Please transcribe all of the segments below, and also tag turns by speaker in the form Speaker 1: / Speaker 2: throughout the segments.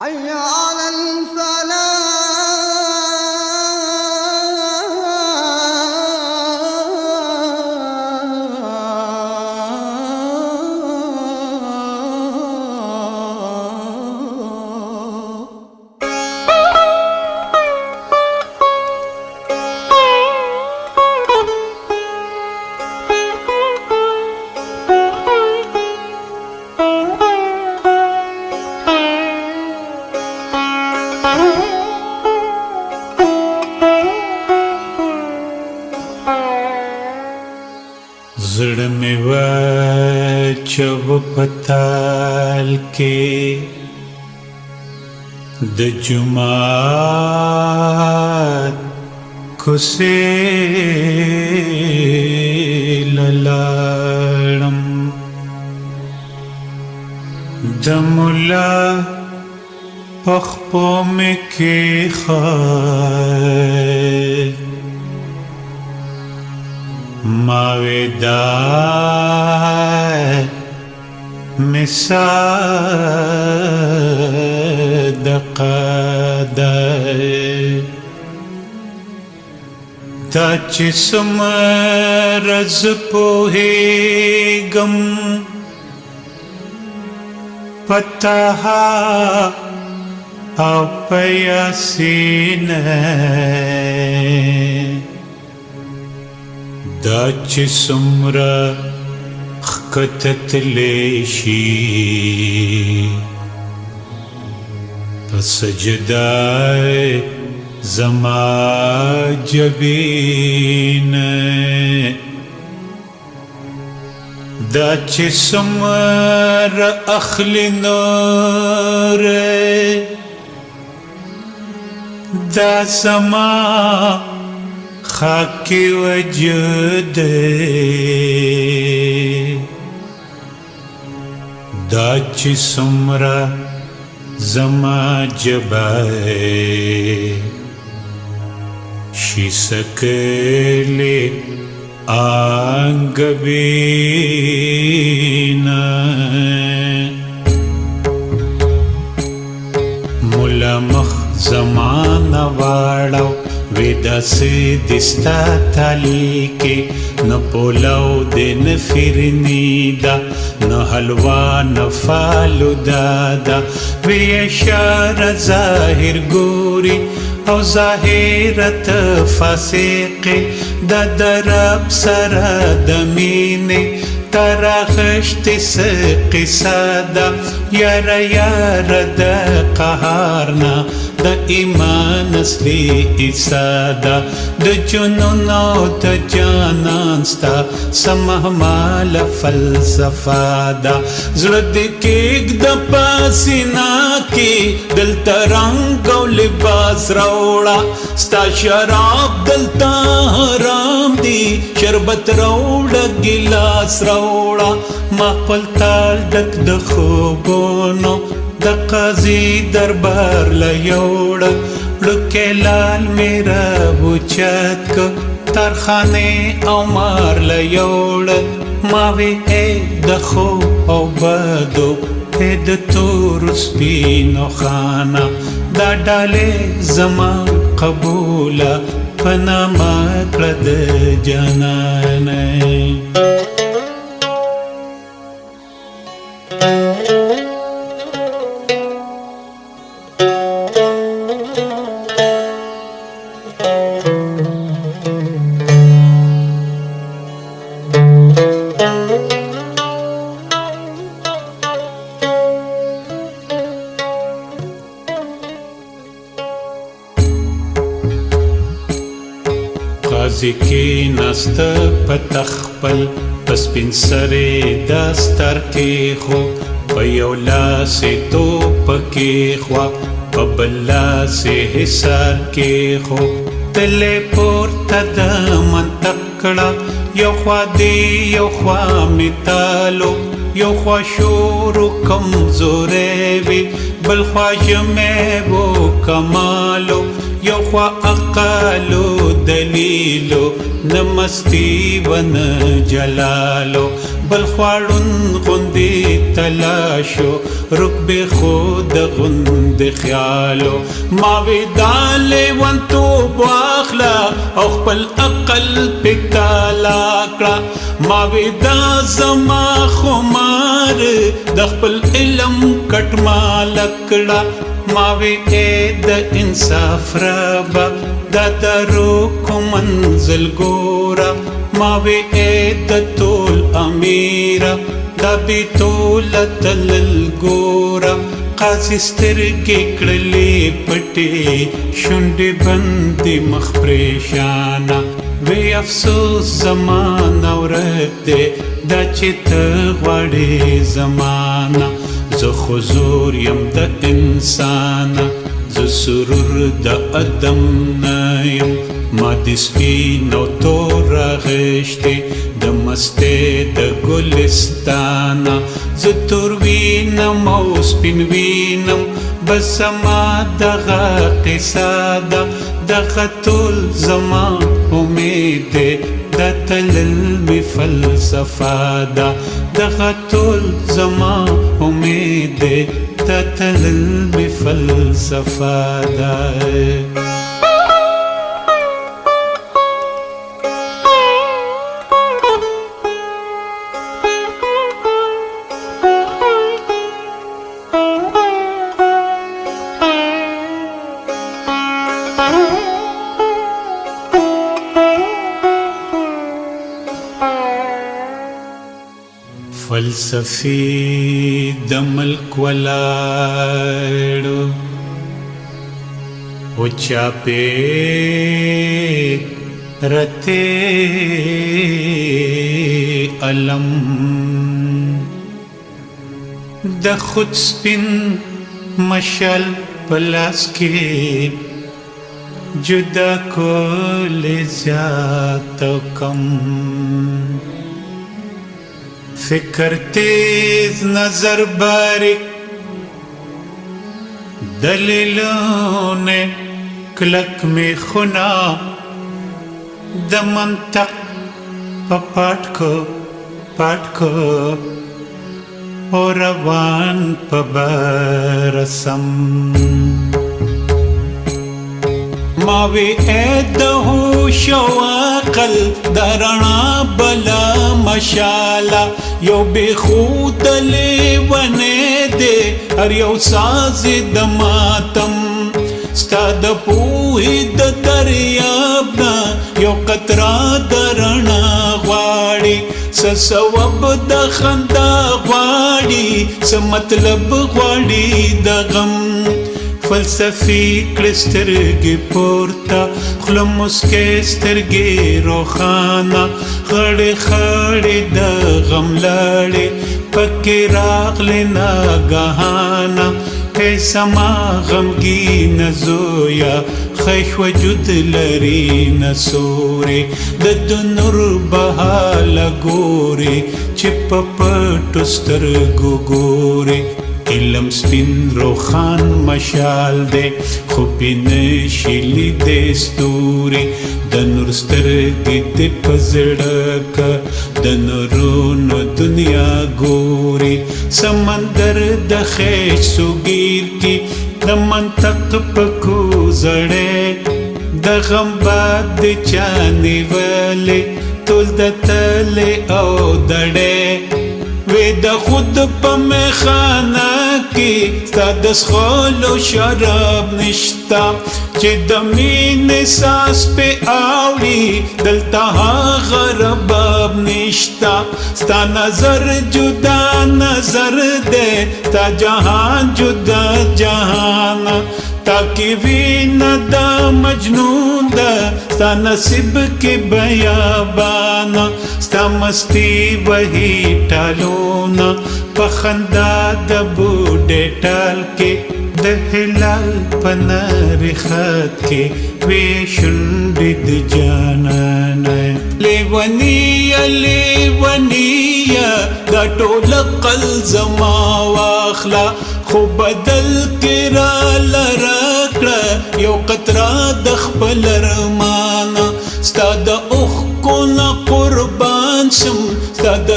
Speaker 1: حي على الفلاح.
Speaker 2: زړه مې واچو په تال کې د جومات کوڅې لاړم د ملا په خپو مې کېښود ما ودا مصدقه ده دا چې څومره زه پوهېږم په طه او په یاسین دا چې څومره ښکته تللی شي په سجده زما جبین دا چې څومره اخلي نور دا زما خاکی وجود دا چې څومره زما جبه شي سکلی آنگبینا ملا مخ زمان واړو ودا سے دستا تالی کے نہ پولاو دے نہ فرنی دا نہ حلوا نہ فالو دادا وی اشار ظاہر گوری او ظاہرت فاسق دا درب سرا دمینے ترا خشت قصادا یار یار دا قهارنا دا ایمان اصلی ایسادا دا جنون او دا جانان ستا سمحمال فلسفادا زرد کیگ دا پاسینا کی دل ترنگ و لباس روڑا ستا شراب دلتا حرام دی شربت روڑا گلاس روڑا ما پلتال ڈک د خوبونو د قاضی دربار لیوڑ لکے لال میرا بوچت کو ترخانے او مار لیوڑ ماوی اے دخو او بدو اے د تور سپینو خانا دا ڈالے زمان قبولا پنا مکرد جانانے قاضی کی نست پتخ پل پس پن سرے دستر کے خو پیولا سے تو پکے خوا پبلا سے حسار کے خو تلے پورتا دا منتقڑا یو خوا دی یو خوا متالو یو خوا شورو کمزورے وی بل خوا جمعے وہ کمالو یو خوا عقلو دلیلو نمستی ون جلالو بل خواړون غوندې تلاشو رکب خود غند خیالو ما وی دالې ونتو واخلا او خپل عقل پکالا کړه ما وی دا زما خمار د خپل علم کټ مال کړه ما وی د انصاف ربا دا درو کو منزل ګورا ما وی د تول امیرا دا بی تول تلل ګورا قاضی سترګې کړلې پټې شونډې بندې مخ پریشانه وی افسوس زمانه ورک دی دا چې ته غواړې زمانه زه حضور یم د انسان زه سرور د ادم نه یم ما د سپینو تور راغشتې د مستې د ګلستانه زه تور وینم او سپین وینم بس زما دغه قصه ده دغه ټول زما امید دی دا تلل می فلسفه ده دغه ټول زما امید دی دا تلل می فلسفه ده فلسفی د ملک ولاړو او چاپې رته علم د خود سپین مشل پلاس کې جدا کول زیات کم فکر تیز نظر باریک دلیلوں نے کلک میں خنا د منطق پاٹ کو اور روان پبرسم ماوی اید ہوش و عقل درنا بلا مشالا یو بے خود لیونے دے ہر یو ساز د ماتم ستا د پوهی د دریابنا یو قطرا درنا غواړي سواب د خندا غواړي مطلب غواړي د غم فلسفی کلسترگی پورتا خلم مسکے سترگی روخانا خڑی خڑی دا غم لاڑی پکی راغلی ناگاہانا اے سما غمگی نزویا خیش وجود لری نسوری دد نور بحال گوری چپ پٹو سترگو گوری علم سپین روخان مشال دے خوبی نشیلی دے ستوری د نور سترګې دې په زړه که د نورونو دنیا ګوري سمندر د خیش سوګیر کې د منطق په کوزړې د غم باد د چا نیولې ټول د تلې او دړې وی د خود په میخانه کې ستا د څښلو شراب نشته چې د مینې ساس پې اوړي دلته هغه رباب نشته ستا نظر جدا نظر دی ستا جهان جدا جهان تاکي وینا دا مجنون دا ستا نصیب کې بیابانا ستا مستی وہی ټالونا پخندا د بوډې ټال کې د هلال پنار خط کې وی شونډې د جانانه لیونیه لیونیه دا ټول عقل زما واخله خو بدل کې را لراکړه یو قطره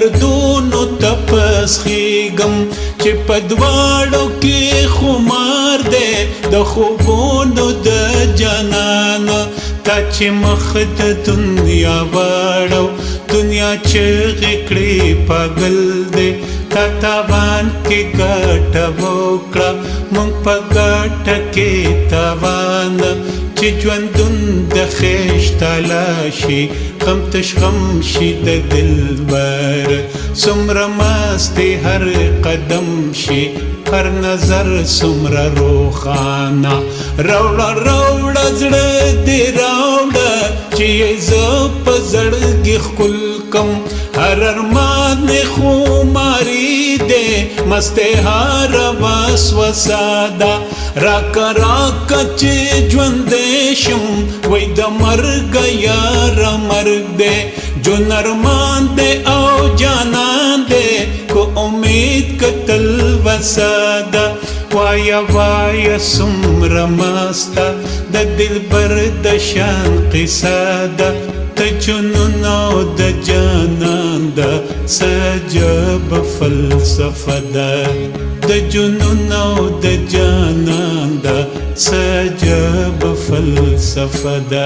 Speaker 2: دردونو تپس خیگم چې پدواړو کې خمار دے د خوبونو د جانان تا چې مخ د دنیا واړو دنیا چغې کړې پاگل دے تا تاوان کې ګټه وکړه مونږ په ګټه کې تاوان چې ژوندون د خېش تلاشي غم تش غم شي د دلبر څومره مستې هر قدم شي هر نظر څومره روښانه راوړه راوړه زړه دې راوړه چې یې زه په زړګي ښکل کم هر ارمان مې خماري دی مستې هر وسوسه ده راکه راکه چې ژوندی شم وای د مرګ یاره مرګ دی جون ارمان دی او جانان دی کو امید کتل وساده وایا وایا څومره مسته د دلبر د شان قصه ده د جنون او د جانان ده سجب فلسفه ده د جنون او د جانان ده سجب فلسفه ده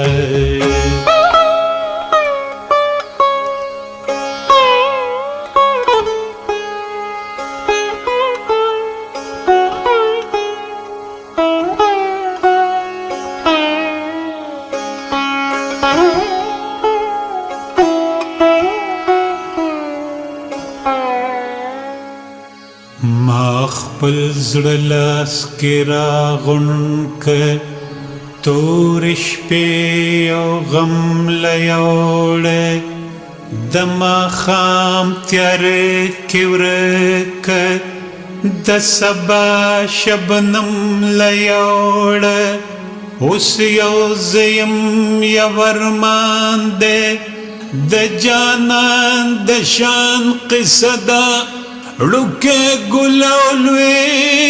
Speaker 2: ما خپل زړه لاس کې راغونډ کړ تورې شپې او غم له یوړې د ماښام تیارې کې ورک د سبا شبنم له یوړې اوس یو زه یم یو ارمان دی د جانان د شان قصه ده ړوکې ګل او لوی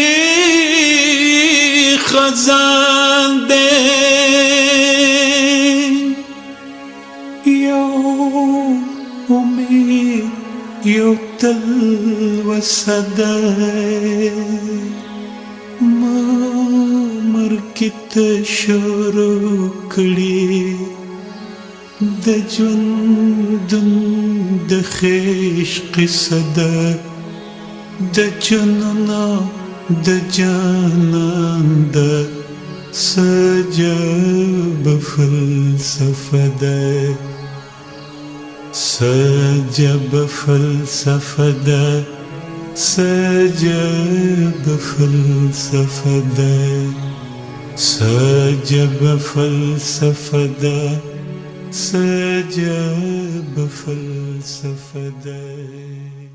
Speaker 2: خزان دی یو امید یو تلوسه ده ما مرګ ته شروع کړې د ژوندون د خېش قصه ده د جنون د جانان ده سجب فلسفه ده سجب فلسفه ده سجب فلسفه ده سجب فلسفه ده سجب فلسفه ده